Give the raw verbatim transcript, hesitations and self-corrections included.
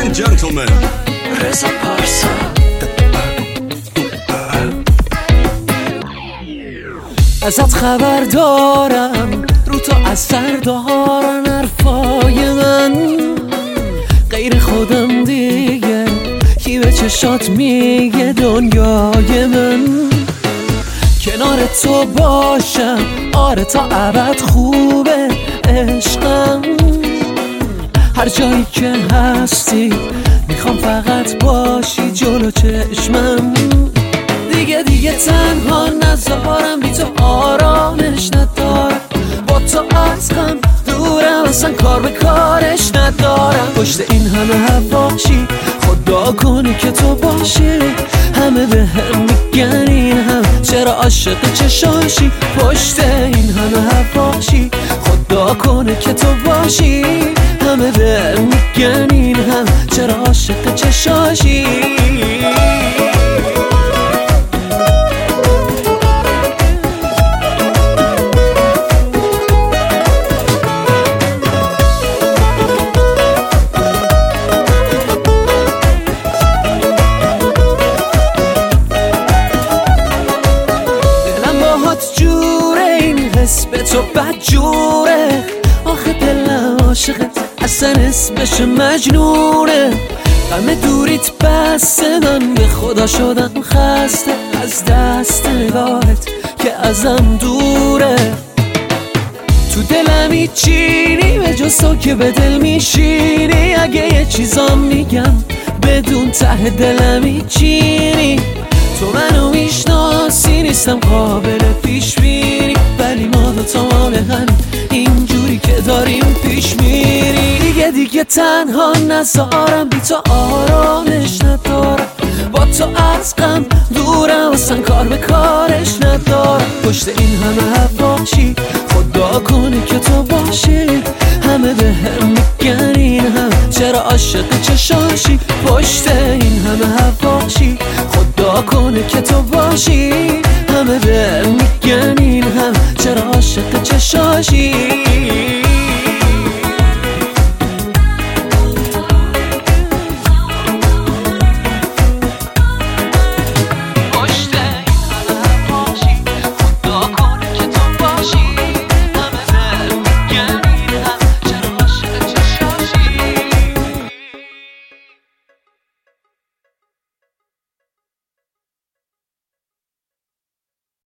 and gentlemen, رضا پارسا. ازت خبر دارم رو تو اثر دارن حرفای من، غیر خودم دیگه کی به چشات میگه دنیای من. کنار تو باشم آره تا ابد خوبه عشقم، هر جایی که هستی میخوام فقط باشی جلو چشمم. دیگه دیگه تنها نذارم بی تو آرامش ندارم، با تو از غم دورم اصلا کار به کارش ندارم. پشت این همه حواشی خدا کنه که تو باشی، همه به هم میگن این هم چرا عاشق چشاشی. پشت این همه حواشی خدا کنه که تو باشی، همه به هم میگن این هم چرا عاشق چشاشی. جوره این حس به تو بد جوره، آخه دلم عاشقت اصلا اسمش مجنونه. غم دوریت بسته من به خدا شدم خسته از دست نگاهت که ازم دوره. تو دلم هیچینی به جز تو که به دل میشینی، اگه یه چیزام میگم بدون ته دلم هیچینی. تو منو میشناسی نیستم قابل پیش بینی، ولی ما دوتا مال هم اینجوری که داریم پیش میری. دیگه دیگه تنها نذارم بی تو آرامش ندارم، با تو از غم دورم اصلا کار به کارش ندارم. پشت این همه حواشی خدا کنه که تو باشی، همه به هم میگن این هم چرا عاشق چشاشی. پشت این همه حواشی خدا کنه که تو باشی، همه به هم میگن